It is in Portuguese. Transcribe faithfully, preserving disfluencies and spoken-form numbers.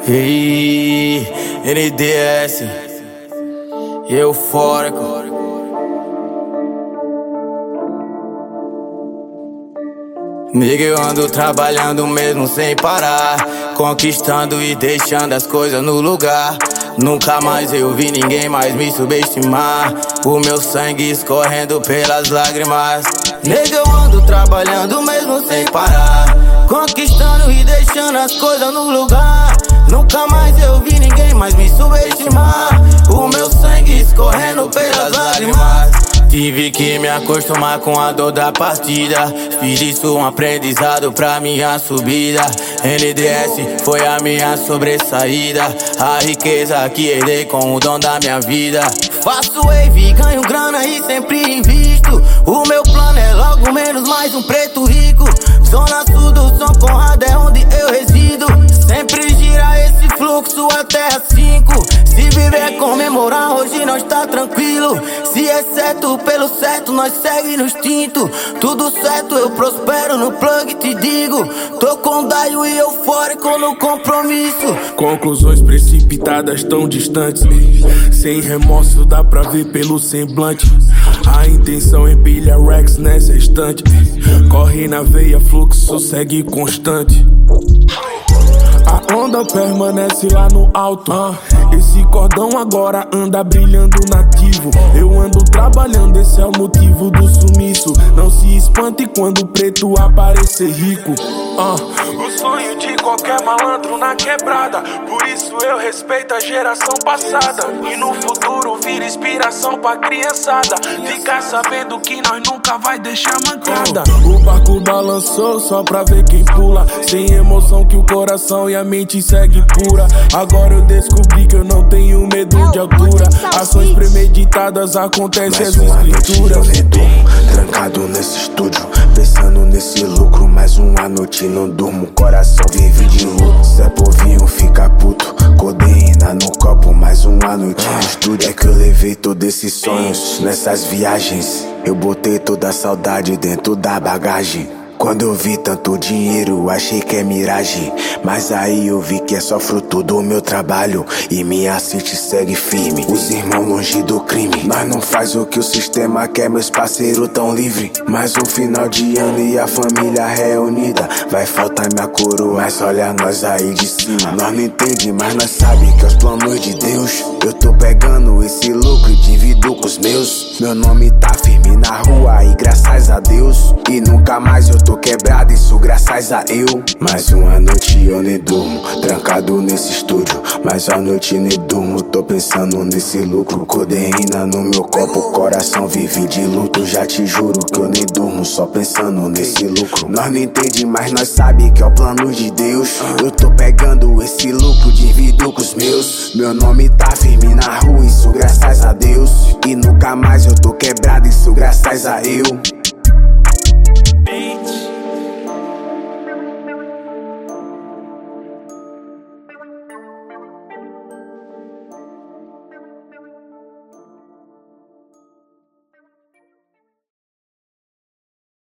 Ei, N D S, eufórico. Nigga, eu ando trabalhando mesmo sem parar, conquistando e deixando as coisas no lugar. Nunca mais eu vi ninguém mais me subestimar, o meu sangue escorrendo pelas lágrimas. Nigga, eu ando trabalhando mesmo sem parar, conquistando e deixando as coisas no lugar. Nunca mais eu vi ninguém mais me subestimar, o meu sangue escorrendo pelas lágrimas. Tive que me acostumar com a dor da partida, fiz isso um aprendizado pra minha subida. N D S foi a minha sobressaída, a riqueza que herdei com o dom da minha vida. Faço wave, ganho grana e sempre invisto, o meu plano é logo menos mais um preto rico. Zona sul do São Conrado é onde eu resido, sempre gira esse fluxo até as cinco. Se viver é comemorar, hoje nós tá tranquilo. Se é certo pelo certo, nós segue no instinto. Tudo certo, eu prospero no plug, te digo. Tô com Daio e eufórico no compromisso. Conclusões precipitadas tão distantes, sem remorso dá pra ver pelo semblante. A intenção empilha Rex nessa estante, corre na veia, fluxo segue constante. A onda permanece lá no alto, esse cordão agora anda brilhando nativo. Eu ando trabalhando, esse é o motivo do sumiço. Não se espante quando o preto aparecer rico. uh. O sonho de qualquer malandro na quebrada, por isso eu respeito a geração passada, e no futuro vira inspiração pra criançada. Fica sabendo que nós nunca vai deixar mancada. uh. O barco balançou só pra ver quem pula, sem emoção que o coração e a mente segue pura. Agora eu descobri que eu não tenho medo de altura, ações premeditadas acontecem as escrituras. Trancado nesse estúdio, pensando nesse lucro. Mais uma noite não durmo, coração vive de luto. Zé Povinho fica puto, codeína no copo. Mais uma noite no estúdio. É que eu levei todos esses sonhos nessas viagens, eu botei toda a saudade dentro da bagagem. Quando eu vi tanto dinheiro, achei que é miragem, mas aí eu vi que é só fruto do meu trabalho, e minha city segue firme, os irmãos longe do crime. Nós não faz o que o sistema quer, meus parceiros tão livre. Mais um final de ano e a família reunida, vai faltar minha coroa, mas olha nós aí de cima. Nós não entende, mas nós sabe que é os planos de Deus. Eu tô pegando esse lucro e divido com os meus. Meu nome tá firme na rua e graças a Deus, e nunca mais eu tô quebrado, isso graças a eu. Mais uma noite eu nem durmo, trancado nesse estúdio. Mais uma noite nem durmo, tô pensando nesse lucro. Codeína no meu copo, coração vive de luto. Já te juro que eu nem durmo, só pensando nesse lucro. Nós não entende, mas nós sabe que é o plano de Deus. Eu tô pegando esse lucro, divido com os meus. Meu nome tá firme na rua, isso graças a Deus, e nunca mais eu tô quebrado, isso graças a eu.